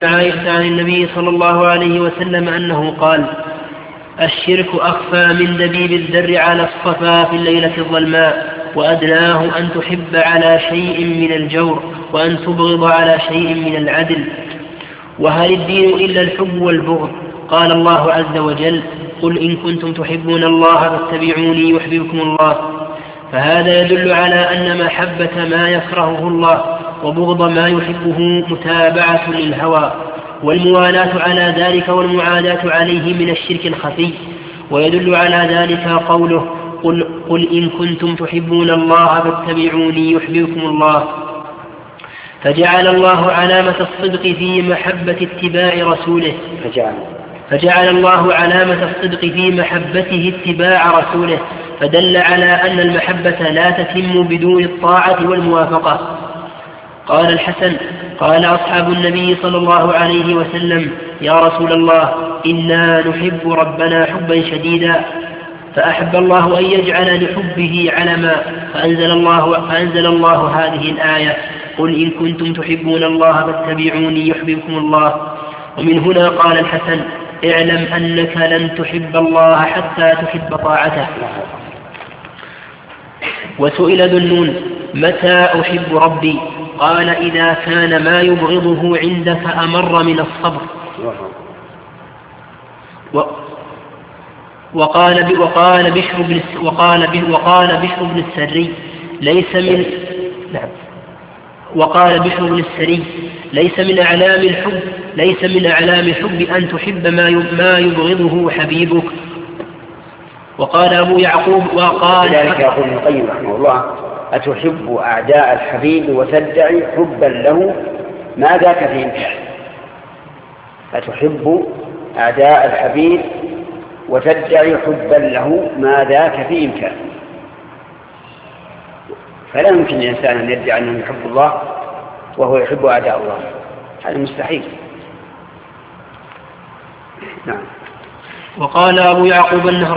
عائشة عن النبي صلى الله عليه وسلم أنه قال: الشرك أخفى من دبيب الذر على الصفا في الليلة الظلماء، وأدناه أن تحب على شيء من الجور، وأن تبغض على شيء من العدل. وهل الدين إلا الحب والبغض؟ قال الله عز وجل: قل إن كنتم تحبون الله فاتبعوني يحببكم الله. فهذا يدل على أن محبة ما يكرهه الله وبغض ما يحبه متابعة للهوى، والموالاة على ذلك والمعاداة عليه من الشرك الخفي. ويدل على ذلك قوله: قل إن كنتم تحبون الله فاتبعوني يحببكم الله. فجعل الله علامة الصدق في محبة اتباع رسوله فجعل الله علامة الصدق في محبته اتباع رسوله، فدل على أن المحبة لا تتم بدون الطاعة والموافقة. قال الحسن: قال أصحاب النبي صلى الله عليه وسلم: يا رسول الله، إنا نحب ربنا حبا شديدا. فأحب الله أن يجعل لحبه علما، فأنزل الله هذه الآية: قل إن كنتم تحبون الله فاتبعوني يحببكم الله. ومن هنا قال الحسن: اعلم أنك لن تحب الله حتى تحب طاعته. وسئل ذو النون: متى أحب ربي؟ قال: إذا كان ما يبغضه عندك أمر من الصبر. وقال بشر بن السري: ليس من أعلام الحب أن تحب ما يبغضه حبيبك. وقال أبو يعقوب لذلك يقول ابن القيم رحمه الله: أتحب أعداء الحبيب وتدعي حبا له ما ذاك في إمكان. أتحب أعداء الحبيب وتدعي حبا له ما ذاك في إمكان. فلا يمكن للإنسان أن يدعي أنه يحب الله وهو يحب أعداء الله، هذا مستحيل. نعم. وقال أبو يعقوب